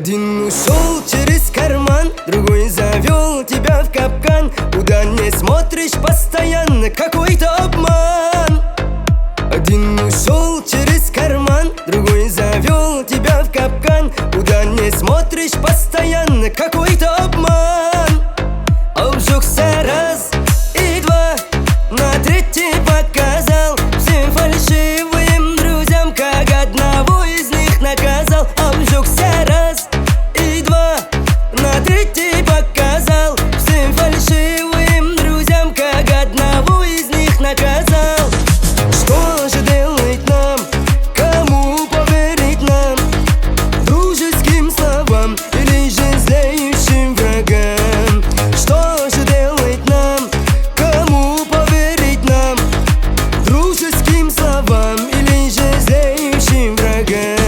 Один ушел через карман, другой завел тебя в капкан. Куда не смотришь, постоянно какой-то обман. Один ушел через карман, другой завел тебя в капкан. Куда не смотришь, постоянно какой-то обман. Обжегся раз и два, на третий показал всем фальшивым друзьям, как одного из них наказал. Обжегся раз и два, на третий показал всем фальшивым друзьям, как одного из них наказал. Что же делать нам? Кому поверить нам? Дружеским словам или же злейшим врагам? Что же делать нам? Кому поверить нам? Дружеским словам или же злейшим врагам?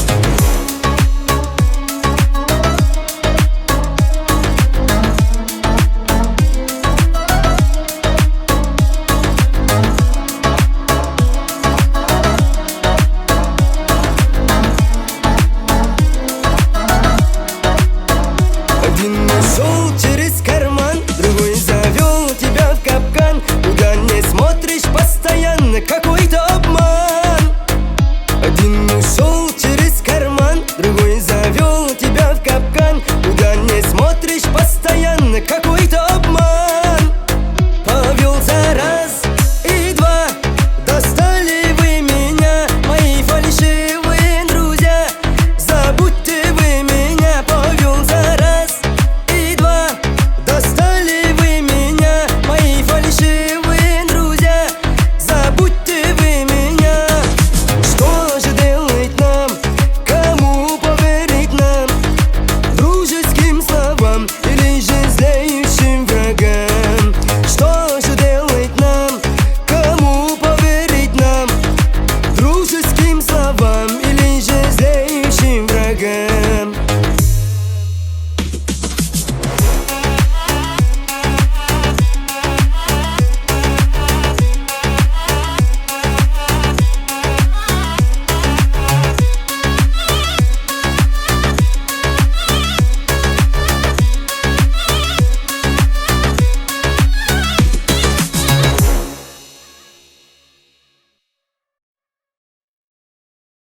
Один ушел через карман, другой завел тебя в капкан. Куда не смотришь, постоянно какой-то обман. Один ушел через карман, другой завел тебя в капкан. Куда не смотришь, постоянно какой-то